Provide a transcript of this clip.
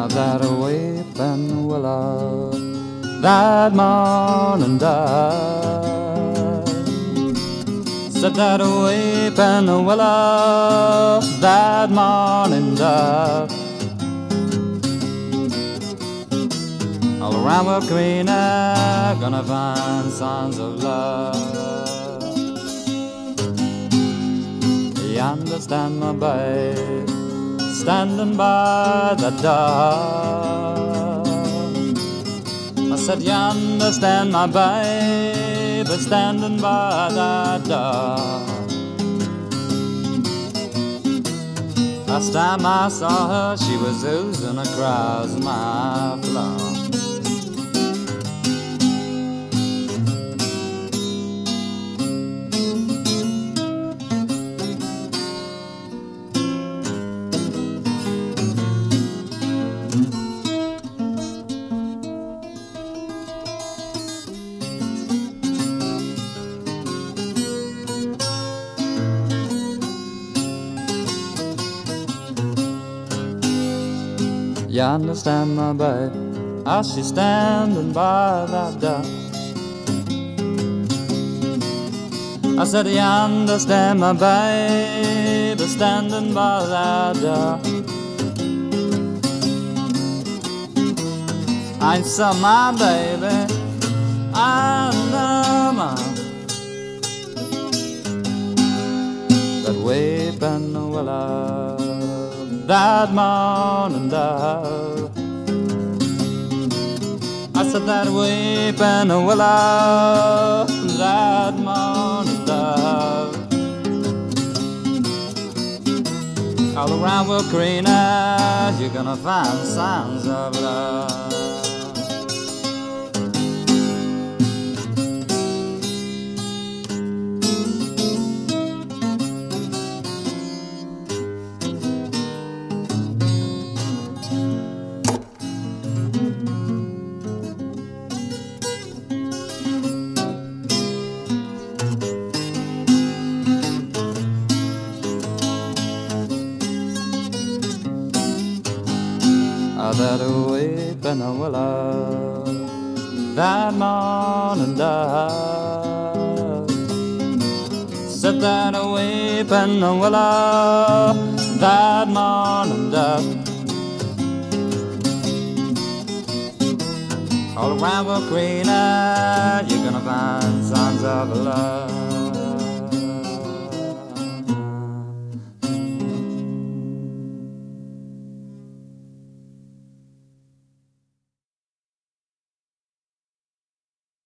that weeping willow that morning died. Said that weeping willow that morning died. All around we're greener, gonna find signs of love. You understand, my babe, standing by the door. I said, you understand, my babe, standing by the door. Last time I saw her, she was oozing across my floor. You understand, my babe, as she's standing by that door. I said, you understand, my babe, standing by that door. I saw my baby, I know that weeping willow that morning dove. I said that weeping willow that morning dove. All around we're greener, you're gonna find signs of love. That weeping willow that morning dove. Said that weeping willow that morning dove. All around we're greener, you're gonna find signs of love.